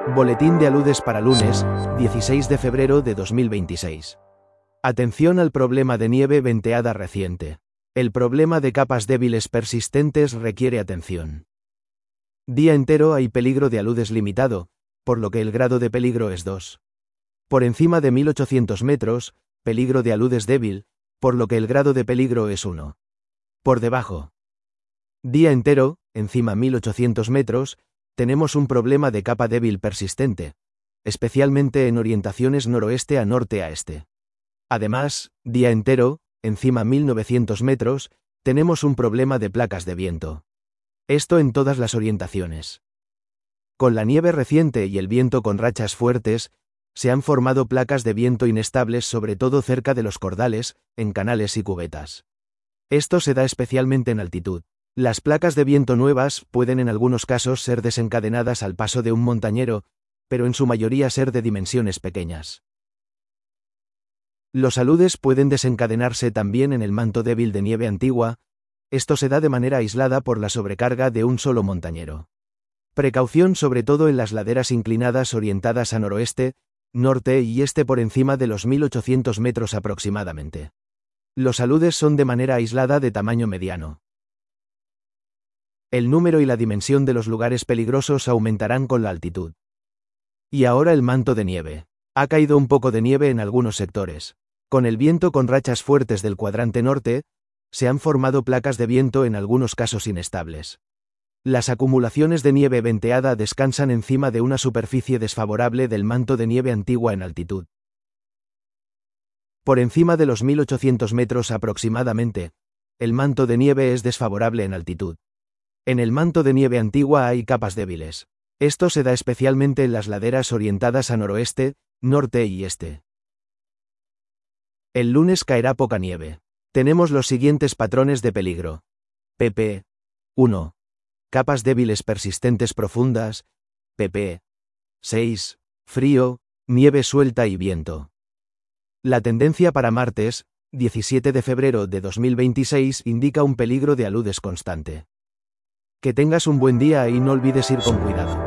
Boletín de aludes para lunes, 16 de febrero de 2026. Atención al problema de nieve venteada reciente. El problema de capas débiles persistentes requiere atención. Día entero hay peligro de aludes limitado, por lo que el grado de peligro es 2. Por encima de 1800 metros, peligro de aludes débil, por lo que el grado de peligro es 1. Por debajo. Día entero, encima 1800 metros, tenemos un problema de capa débil persistente, especialmente en orientaciones noroeste a norte a este. Además, día entero, encima 1900 metros, tenemos un problema de placas de viento. Esto en todas las orientaciones. Con la nieve reciente y el viento con rachas fuertes, se han formado placas de viento inestables sobre todo cerca de los cordales, en canales y cubetas. Esto se da especialmente en altitud. Las placas de viento nuevas pueden en algunos casos ser desencadenadas al paso de un montañero, pero en su mayoría ser de dimensiones pequeñas. Los aludes pueden desencadenarse también en el manto débil de nieve antigua. Esto se da de manera aislada por la sobrecarga de un solo montañero. Precaución sobre todo en las laderas inclinadas orientadas a noroeste, norte y este por encima de los 1800 metros aproximadamente. Los aludes son de manera aislada de tamaño mediano. El número y la dimensión de los lugares peligrosos aumentarán con la altitud. Y ahora el manto de nieve. Ha caído un poco de nieve en algunos sectores. Con el viento con rachas fuertes del cuadrante norte, se han formado placas de viento en algunos casos inestables. Las acumulaciones de nieve venteada descansan encima de una superficie desfavorable del manto de nieve antigua en altitud. Por encima de los 1800 metros aproximadamente, el manto de nieve es desfavorable en altitud. En el manto de nieve antigua hay capas débiles. Esto se da especialmente en las laderas orientadas a noroeste, norte y este. El lunes caerá poca nieve. Tenemos los siguientes patrones de peligro. pp. 1. Capas débiles persistentes profundas. pp. 6. Frío, nieve suelta y viento. La tendencia para martes, 17 de febrero de 2026, indica un peligro de aludes constante. Que tengas un buen día y no olvides ir con cuidado.